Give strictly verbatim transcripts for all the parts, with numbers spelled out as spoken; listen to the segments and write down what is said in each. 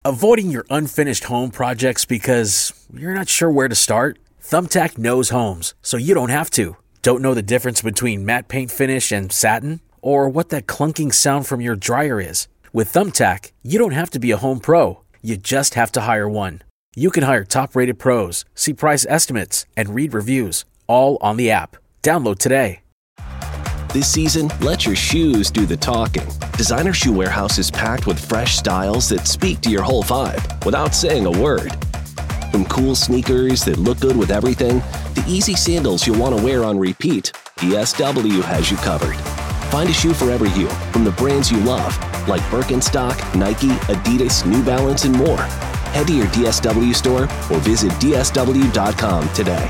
Avoiding your unfinished home projects because you're not sure where to start? Thumbtack knows homes, so you don't have to. Don't know the difference between matte paint finish and satin? Or what that clunking sound from your dryer is? With Thumbtack, you don't have to be a home pro. You just have to hire one. You can hire top-rated pros, see price estimates, and read reviews, all on the app. Download today. This season, let your shoes do the talking. Designer Shoe Warehouse is packed with fresh styles that speak to your whole vibe without saying a word. From cool sneakers that look good with everything, to easy sandals you'll want to wear on repeat, D S W has you covered. Find a shoe for every you from the brands you love, like Birkenstock, Nike, Adidas, New Balance, and more. Head to your D S W store or visit D S W dot com today.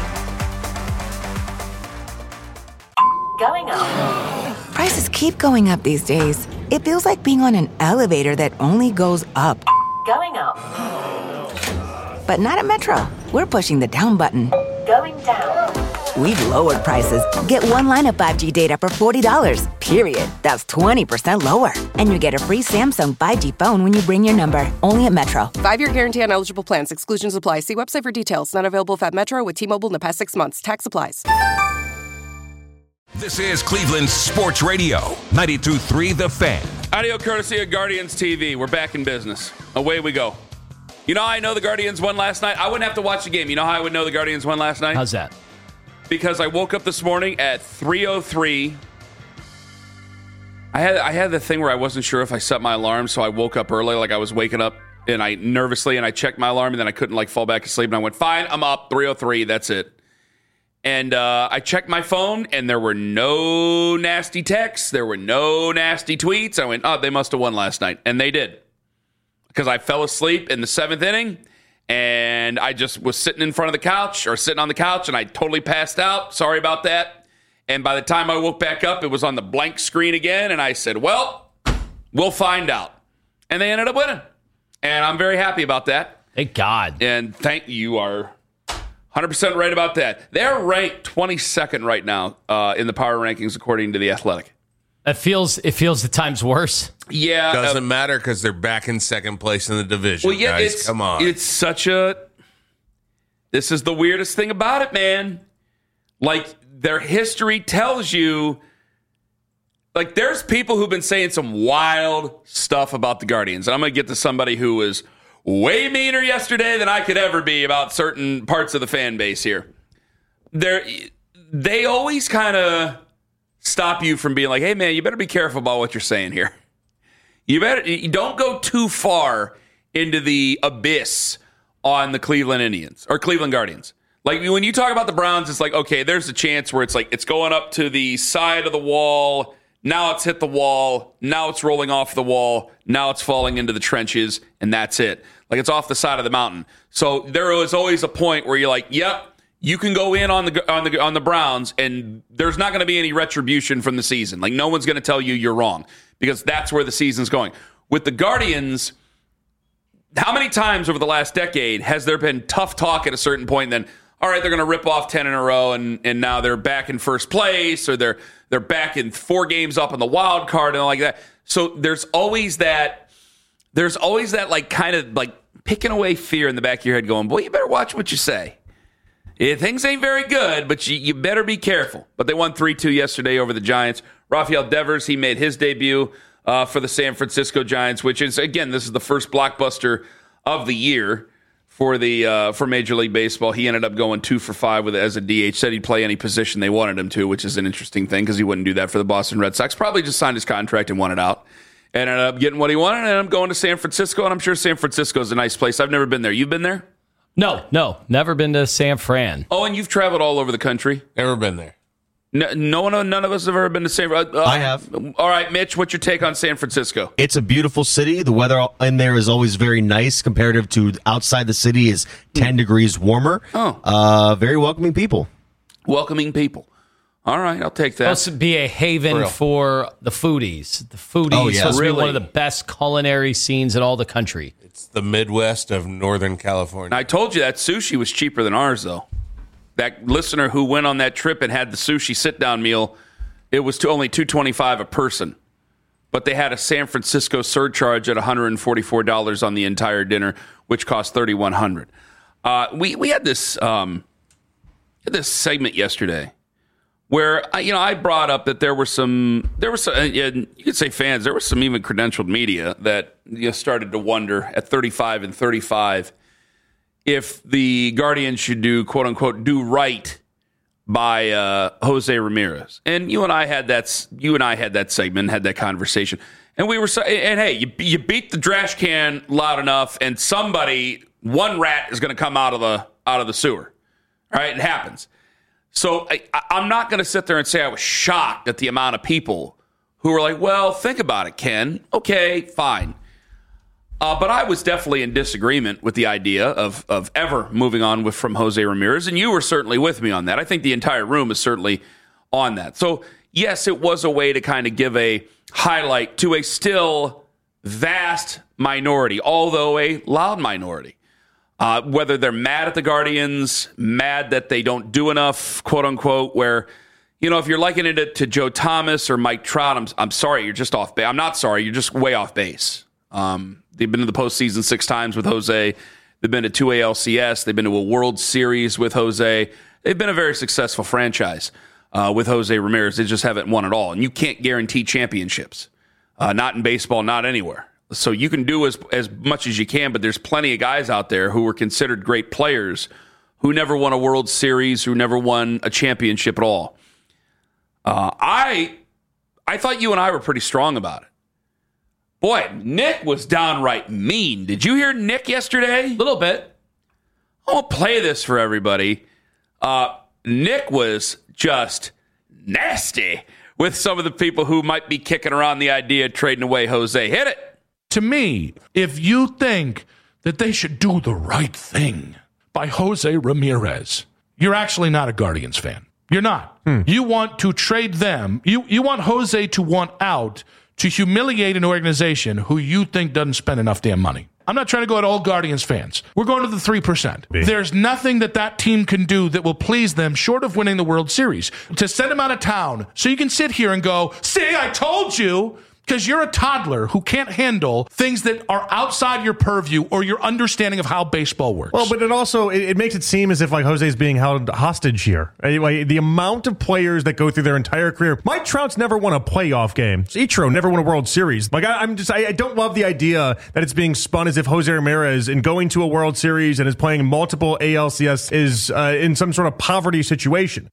Going up. Prices keep going up these days. It feels like being on an elevator that only goes up. Going up. But not at Metro. We're pushing the down button. Going down. We've lowered prices. Get one line of five G data for forty dollars, period. That's twenty percent lower. And you get a free Samsung five G phone when you bring your number. Only at Metro. Five-year guarantee on eligible plans. Exclusions apply. See website for details. Not available if at Metro with T-Mobile in the past six months. Tax applies. This is Cleveland Sports Radio, ninety-two point three The Fan. Audio courtesy of Guardians T V. We're back in business. Away we go. You know how I know the Guardians won last night? I wouldn't have to watch the game. You know how I would know the Guardians won last night? How's that? Because I woke up this morning at three oh three. I had I had the thing where I wasn't sure if I set my alarm, so I woke up early, like I was waking up, and I nervously, and I checked my alarm, and then I couldn't like fall back asleep, and I went, fine, I'm up, three oh three, that's it. And uh, I checked my phone, and there were no nasty texts. There were no nasty tweets. I went, oh, they must have won last night. And they did. Because I fell asleep in the seventh inning, and I just was sitting in front of the couch, or sitting on the couch, and I totally passed out. Sorry about that. And by the time I woke back up, it was on the blank screen again, and I said, well, we'll find out. And they ended up winning. And I'm very happy about that. Thank God. And thank you are... one hundred percent right about that. They're ranked twenty-second right now uh, in the power rankings, according to The Athletic. It feels it feels the times worse. Yeah. Doesn't uh, matter because they're back in second place in the division, well, yeah, guys. It's, Come on. It's such a... This is the weirdest thing about it, man. Like, their history tells you... Like, there's people who've been saying some wild stuff about the Guardians. And I'm going to get to somebody who was... way meaner yesterday than I could ever be about certain parts of the fan base here. They're, they always kind of stop you from being like, hey, man, you better be careful about what you're saying here. You better you don't go too far into the abyss on the Cleveland Indians or Cleveland Guardians. Like, when you talk about the Browns, it's like, okay, there's a chance where it's like it's going up to the side of the wall. Now it's hit the wall. Now it's rolling off the wall. Now it's falling into the trenches, and that's it. Like, it's off the side of the mountain. So there was always a point where you're like, yep, you can go in on the on the on the Browns, and there's not going to be any retribution from the season. Like, no one's going to tell you you're wrong because that's where the season's going. With the Guardians, how many times over the last decade has there been tough talk at a certain point? And then, all right, they're going to rip off ten in a row, and and now they're back in first place, or they're they're back in four games up on the wild card and all like that. So there's always that. There's always that, like, kind of like picking away fear in the back of your head, going, boy, you better watch what you say. Yeah, things ain't very good, but you, you better be careful. But they won three two yesterday over the Giants. Rafael Devers, he made his debut uh, for the San Francisco Giants, which is, again, this is the first blockbuster of the year for the uh, for Major League Baseball. He ended up going two for five with it as a D H. Said he'd play any position they wanted him to, which is an interesting thing because he wouldn't do that for the Boston Red Sox. Probably just signed his contract and wanted out. And ended up getting what he wanted, and I'm going to San Francisco, and I'm sure San Francisco is a nice place. I've never been there. You've been there? No, no, never been to San Fran. Oh, and you've traveled all over the country? Never been there. No, no one, none of us have ever been to San Francisco. Uh, I have. All right, Mitch, what's your take on San Francisco? It's a beautiful city. The weather in there is always very nice comparative to outside the city is ten mm. degrees warmer. Oh. Uh, very welcoming people. Welcoming people. All right, I'll take that. It's supposed to be a haven for, for the foodies. The foodies oh, yeah. supposed really? to be one of the best culinary scenes in all the country. It's the Midwest of Northern California. I told you that sushi was cheaper than ours, though. That listener who went on that trip and had the sushi sit-down meal, it was to only two dollars and twenty-five cents a person. but they had a San Francisco surcharge at one hundred forty-four dollars on the entire dinner, which cost thirty-one hundred dollars. Uh, we we had this um, had this segment yesterday where you know I brought up that there were some there were some you could say fans, there was some even credentialed media that you know, started to wonder at thirty-five and thirty-five if the Guardians should do quote unquote do right by uh, Jose Ramirez. And you and I had that you and I had that segment, had that conversation, and we were so, and hey, you you beat the trash can loud enough, and somebody one rat is going to come out of the out of the sewer. All right, it happens. So I, I'm not going to sit there and say I was shocked at the amount of people who were like, well, think about it, Ken. Okay, fine. Uh, but I was definitely in disagreement with the idea of of ever moving on with from Jose Ramirez, and you were certainly with me on that. I think the entire room is certainly on that. So, yes, it was a way to kind of give a highlight to a still vast minority, although a loud minority. Uh, whether they're mad at the Guardians, mad that they don't do enough, quote unquote, where, you know, if you're likening it to Joe Thomas or Mike Trout, I'm, I'm sorry, you're just off base. I'm not sorry, you're just way off base. Um, they've been to the postseason six times with Jose. They've been to two A L C S. They've been to a World Series with Jose. They've been a very successful franchise uh, with Jose Ramirez. They just haven't won it all. And you can't guarantee championships, uh, not in baseball, not anywhere. So you can do as as much as you can, but there's plenty of guys out there who were considered great players who never won a World Series, who never won a championship at all. Uh, I I thought you and I were pretty strong about it. Boy, Nick was downright mean. Did you hear Nick yesterday? A little bit. I won't play this for everybody. Uh, Nick was just nasty with some of the people who might be kicking around the idea of trading away Jose. Hit it. To me, if you think that they should do the right thing by Jose Ramirez, you're actually not a Guardians fan. You're not. Hmm. You want to trade them. You, you want Jose to want out to humiliate an organization who you think doesn't spend enough damn money. I'm not trying to go at all Guardians fans. We're going to the three percent. B. There's nothing that that team can do that will please them short of winning the World Series. To send them out of town so you can sit here and go, see, I told you. Because you're a toddler who can't handle things that are outside your purview or your understanding of how baseball works. Well, but it also it, it makes it seem as if like Jose's being held hostage here. Like, the amount of players that go through their entire career. Mike Trout's never won a playoff game. Ichiro never won a World Series. Like I, I'm just I, I don't love the idea that it's being spun as if Jose Ramirez in going to a World Series and is playing multiple A L C S is uh, in some sort of poverty situation.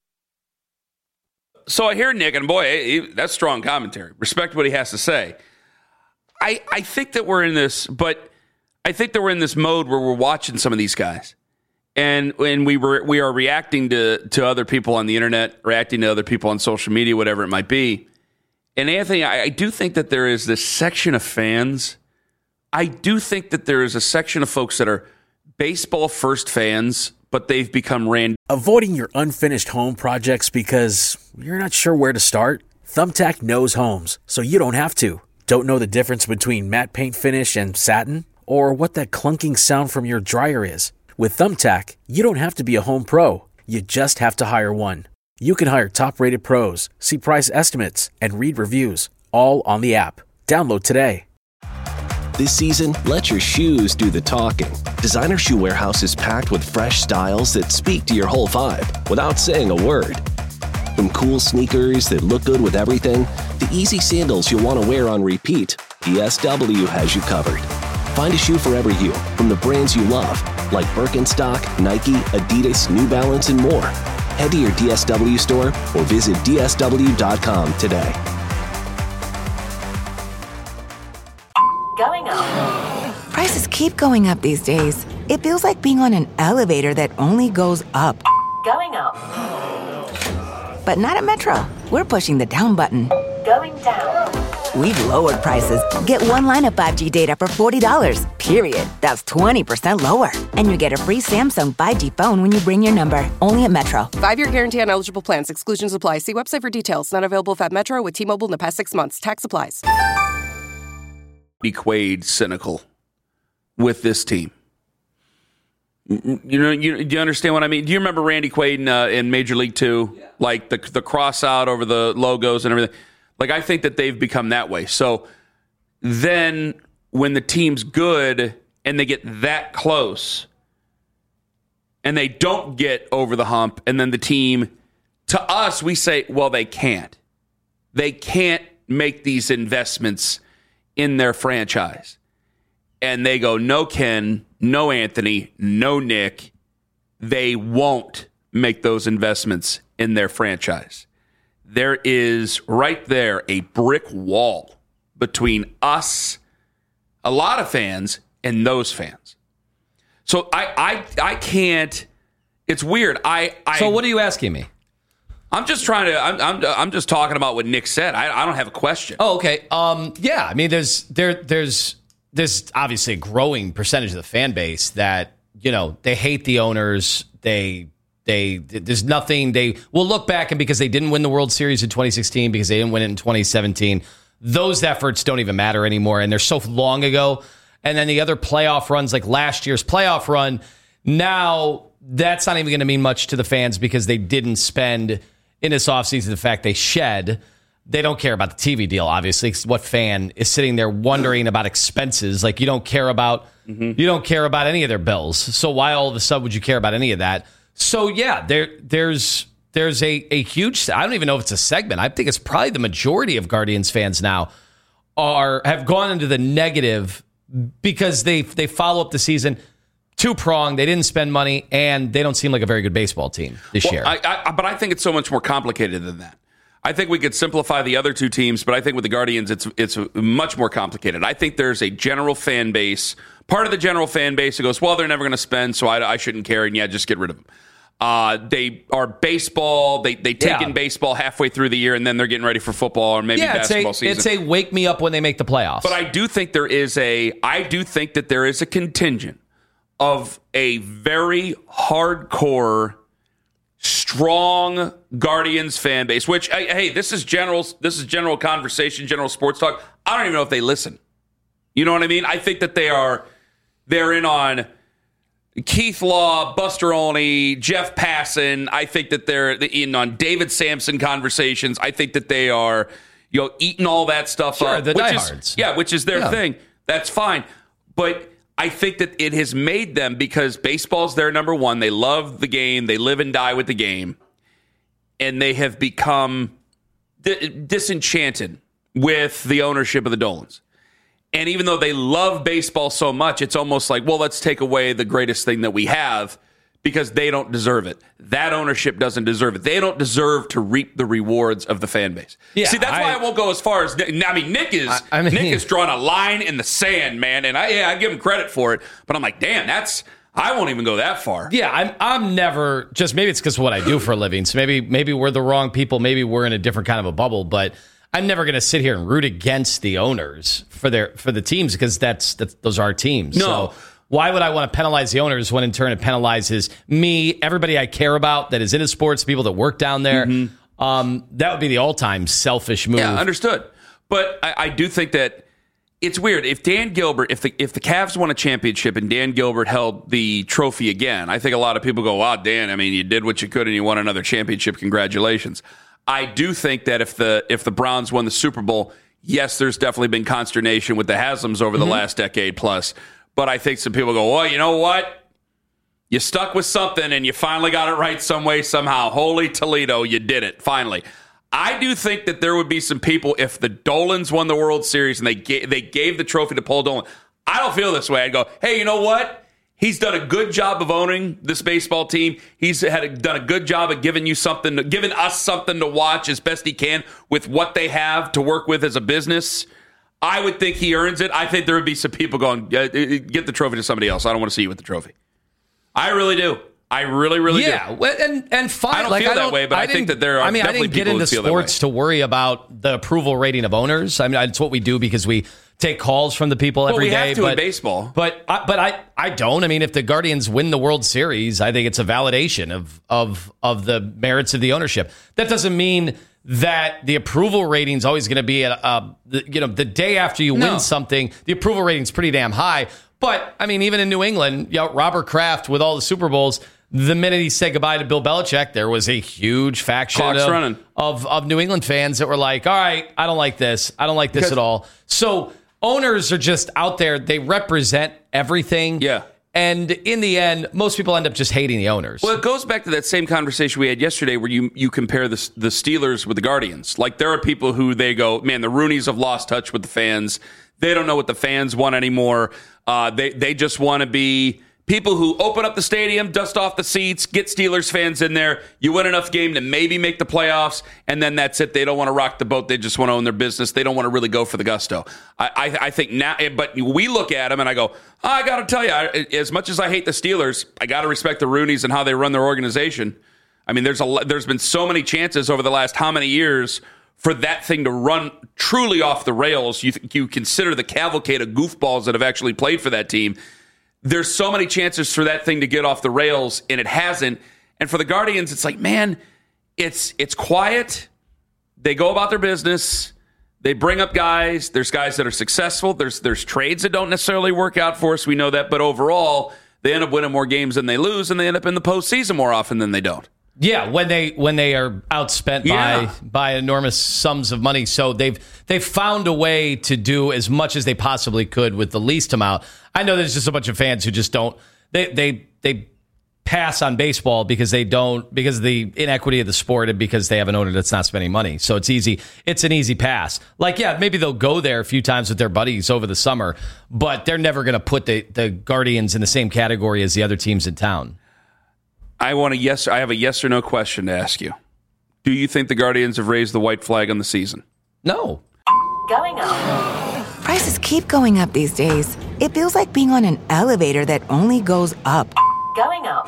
So I hear Nick, and boy, he, that's strong commentary. Respect what he has to say. I I think that we're in this, but I think that we're in this mode where we're watching some of these guys, and and we were we are reacting to to other people on the internet, reacting to other people on social media, whatever it might be. And Anthony, I, I do think that there is this section of fans. I do think that there is a section of folks that are baseball first fans, but they've become random. Avoiding your unfinished home projects because you're not sure where to start? Thumbtack knows homes, so you don't have to. Don't know the difference between matte paint finish and satin? Or what that clunking sound from your dryer is? With Thumbtack, you don't have to be a home pro. You just have to hire one. You can hire top-rated pros, see price estimates, and read reviews, all on the app. Download today. This season, let your shoes do the talking. Designer Shoe Warehouse is packed with fresh styles that speak to your whole vibe without saying a word. From cool sneakers that look good with everything, to easy sandals you'll want to wear on repeat, D S W has you covered. Find a shoe for every you from the brands you love, like Birkenstock, Nike, Adidas, New Balance, and more. Head to your D S W store or visit D S W dot com today. Going up. Prices keep going up these days. It feels like being on an elevator that only goes up. Going up. But not at Metro. We're pushing the down button. Going down. We've lowered prices. Get one line of five G data for forty dollars, period. That's twenty percent lower. And you get a free Samsung five G phone when you bring your number. Only at Metro. Five-year guarantee on eligible plans. Exclusions apply. See website for details. Not available if at Metro with T-Mobile in the past six months. Tax applies. Quaid cynical with this team. You know, you, do you understand what I mean? Do you remember Randy Quaid in, uh, in Major League Two? Yeah. Like the the cross out over the logos and everything. Like, I think that they've become that way. So then when the team's good and they get that close and they don't get over the hump, and then the team, to us, we say, well, they can't. They can't make these investments in their franchise. And they go, no Ken, no Anthony, no Nick. They won't make those investments in their franchise. There is right there a brick wall between us, a lot of fans, and those fans. So I I, I can't. It's weird. I, I So what are you asking me? I'm just trying to. I'm I'm, I'm just talking about what Nick said. I, I don't have a question. Oh, okay. Um, yeah. I mean, there's there there's there's obviously a growing percentage of the fan base that, you know, they hate the owners. They they there's nothing. They will look back, and because they didn't win the World Series in twenty sixteen, because they didn't win it in twenty seventeen, those efforts don't even matter anymore, and they're so long ago. And then the other playoff runs, like last year's playoff run, now that's not even going to mean much to the fans because they didn't spend in this offseason the fact they shed. They don't care about the T V deal, obviously. What fan is sitting there wondering about expenses? Like, you don't care about mm-hmm. you don't care about any of their bills. So why all of a sudden would you care about any of that? So yeah, there there's there's a, a huge, I don't even know if it's a segment. I think it's probably the majority of Guardians fans now are have gone into the negative because they they follow up the season two-pronged. They didn't spend money, and they don't seem like a very good baseball team this well, year. I, I, but I think it's so much more complicated than that. I think we could simplify the other two teams, but I think with the Guardians, it's it's much more complicated. I think there's a general fan base, part of the general fan base that goes, well, they're never going to spend, so I, I shouldn't care, and yeah, just get rid of them. Uh, they are baseball. They they take Yeah. in baseball halfway through the year, and then they're getting ready for football or maybe yeah, it's basketball a, season. it's a wake me up when they make the playoffs. But I do think there is a I do think that there is a contingent of a very hardcore, strong Guardians fan base, which, hey, this is general this is general conversation, general sports talk. I don't even know if they listen. You know what I mean? I think that they are they're in on Keith Law, Buster Olney, Jeff Passan. I think that they're in on David Sampson conversations. I think that they are, you know, eating all that stuff Sure, up. the which diehards. is, yeah, which is their Yeah. thing. That's fine. But I think that it has made them, because baseball's their number one. They love the game. They live and die with the game. And they have become di- disenchanted with the ownership of the Dolans. And even though they love baseball so much, it's almost like, well, let's take away the greatest thing that we have because they don't deserve it. That ownership doesn't deserve it. They don't deserve to reap the rewards of the fan base. Yeah, See, that's I, why I won't go as far as I mean, Nick is I, I mean, Nick has drawn a line in the sand, man, and I yeah, I give him credit for it. But I'm like, damn, that's I won't even go that far. Yeah, I'm I'm never, just maybe it's because of what I do for a living. So maybe maybe we're the wrong people. Maybe we're in a different kind of a bubble, but I'm never going to sit here and root against the owners for their for the teams because that's, that's those are our teams. No. So why would I want to penalize the owners when in turn it penalizes me, everybody I care about that is into sports, people that work down there? Mm-hmm. Um, that would be the all-time selfish move. Yeah, understood. But I, I do think that it's weird. If Dan Gilbert, if the if the Cavs won a championship and Dan Gilbert held the trophy again, I think a lot of people go, wow, Dan, I mean, you did what you could and you won another championship. Congratulations. I do think that if the if the Browns won the Super Bowl, yes, there's definitely been consternation with the Haslam's over the mm-hmm. last decade plus. But I think some people go, well, you know what? You stuck with something and you finally got it right some way, somehow. Holy Toledo, you did it, finally. I do think that there would be some people, if the Dolans won the World Series and they gave, they gave the trophy to Paul Dolan, I don't feel this way. I'd go, hey, you know what? He's done a good job of owning this baseball team. He's had a, done a good job of giving you something, to, giving us something to watch as best he can with what they have to work with as a business. I would think he earns it. I think there would be some people going, get the trophy to somebody else. I don't want to see you with the trophy. I really do. I really, really yeah, do. Yeah, and and fine. I don't like, feel I that don't, way, but I, I think that there are. I mean, I definitely didn't get people into who feel sports to worry about the approval rating of owners. I mean, it's what we do because we take calls from the people every well, we day. Have to but in baseball, but I, but I I don't. I mean, if the Guardians win the World Series, I think it's a validation of of of the merits of the ownership. That doesn't mean that the approval rating is always going to be at a, you know, the day after you no. win something, the approval rating is pretty damn high. But I mean, even in New England, you know, Robert Kraft with all the Super Bowls, the minute he said goodbye to Bill Belichick, there was a huge faction of, of, of New England fans that were like, all right, I don't like this. I don't like this because, at all. So owners are just out there. They represent everything. Yeah. And in the end, most people end up just hating the owners. Well, it goes back to that same conversation we had yesterday where you, you compare the, the Steelers with the Guardians. Like, there are people who they go, man, the Rooneys have lost touch with the fans. They don't know what the fans want anymore. Uh, they, they just want to be people who open up the stadium, dust off the seats, get Steelers fans in there. You win enough game to maybe make the playoffs, and then that's it. They don't want to rock the boat. They just want to own their business. They don't want to really go for the gusto. I, I, I think now, but we look at them and I go, oh, I got to tell you, I, as much as I hate the Steelers, I got to respect the Rooneys and how they run their organization. I mean, there's a there's been so many chances over the last how many years for that thing to run truly off the rails. You you consider the cavalcade of goofballs that have actually played for that team. There's so many chances for that thing to get off the rails, and it hasn't. And for the Guardians, it's like, man, it's it's quiet. They go about their business. They bring up guys. There's guys that are successful. There's there's trades that don't necessarily work out for us. We know that. But overall, they end up winning more games than they lose, and they end up in the postseason more often than they don't. Yeah, when they when they are outspent yeah. by by enormous sums of money. So they've they've found a way to do as much as they possibly could with the least amount. I know there's just a bunch of fans who just don't they they they pass on baseball because they don't because of the inequity of the sport and because they have an owner that's not spending money. So it's easy. It's an easy pass. Like, yeah, maybe they'll go there a few times with their buddies over the summer, but they're never going to put the the Guardians in the same category as the other teams in town. I want a yes. I have a yes or no question to ask you. Do you think the Guardians have raised the white flag on the season? No. Going up. Prices keep going up these days. It feels like being on an elevator that only goes up. Going up.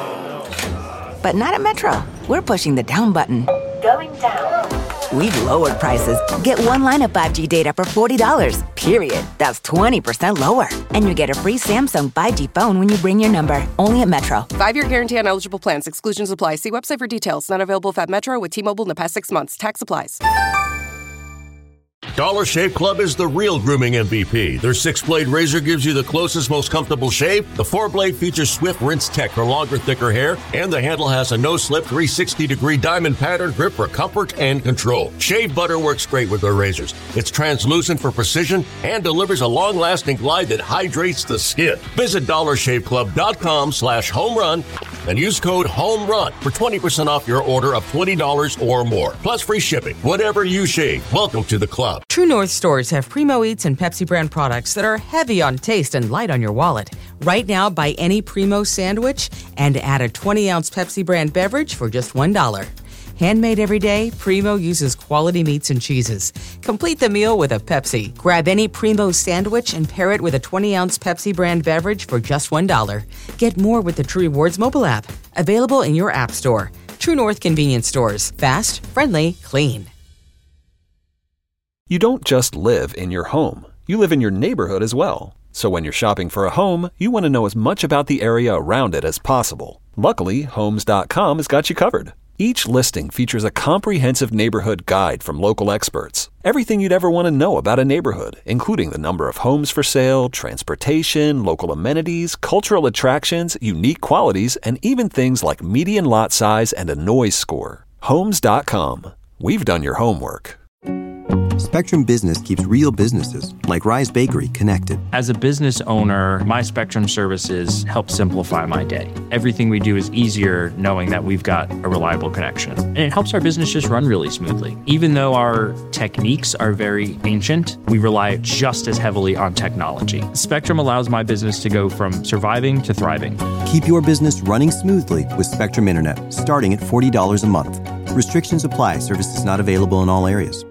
But not at Metro. We're pushing the down button. Going down. We've lowered prices. Get one line of five G data for forty dollars, period. That's twenty percent lower. And you get a free Samsung five G phone when you bring your number. Only at Metro. Five-year guarantee on eligible plans. Exclusions apply. See website for details. Not available if at Metro with T-Mobile in the past six months. Tax applies. Dollar Shave Club is the real grooming M V P. Their six-blade razor gives you the closest, most comfortable shave. The four-blade features Swift Rinse Tech for longer, thicker hair. And the handle has a no-slip three hundred sixty degree diamond pattern grip for comfort and control. Shave butter works great with their razors. It's translucent for precision and delivers a long-lasting glide that hydrates the skin. Visit dollar shave club dot com slash home run and use code HOMERUN for twenty percent off your order of twenty dollars or more. Plus free shipping. Whatever you shave, welcome to the club. True North stores have Primo Eats and Pepsi brand products that are heavy on taste and light on your wallet. Right now, buy any Primo sandwich and add a twenty ounce Pepsi brand beverage for just one dollar. Handmade every day, Primo uses quality meats and cheeses. Complete the meal with a Pepsi. Grab any Primo sandwich and pair it with a twenty ounce Pepsi brand beverage for just one dollar. Get more with the True Rewards mobile app. Available in your app store. True North convenience stores. Fast, friendly, clean. You don't just live in your home. You live in your neighborhood as well. So when you're shopping for a home, you want to know as much about the area around it as possible. Luckily, Homes dot com has got you covered. Each listing features a comprehensive neighborhood guide from local experts. Everything you'd ever want to know about a neighborhood, including the number of homes for sale, transportation, local amenities, cultural attractions, unique qualities, and even things like median lot size and a noise score. Homes dot com. We've done your homework. Spectrum Business keeps real businesses, like Rise Bakery, connected. As a business owner, my Spectrum services help simplify my day. Everything we do is easier knowing that we've got a reliable connection. And it helps our business just run really smoothly. Even though our techniques are very ancient, we rely just as heavily on technology. Spectrum allows my business to go from surviving to thriving. Keep your business running smoothly with Spectrum Internet, starting at forty dollars a month. Restrictions apply. Services not available in all areas.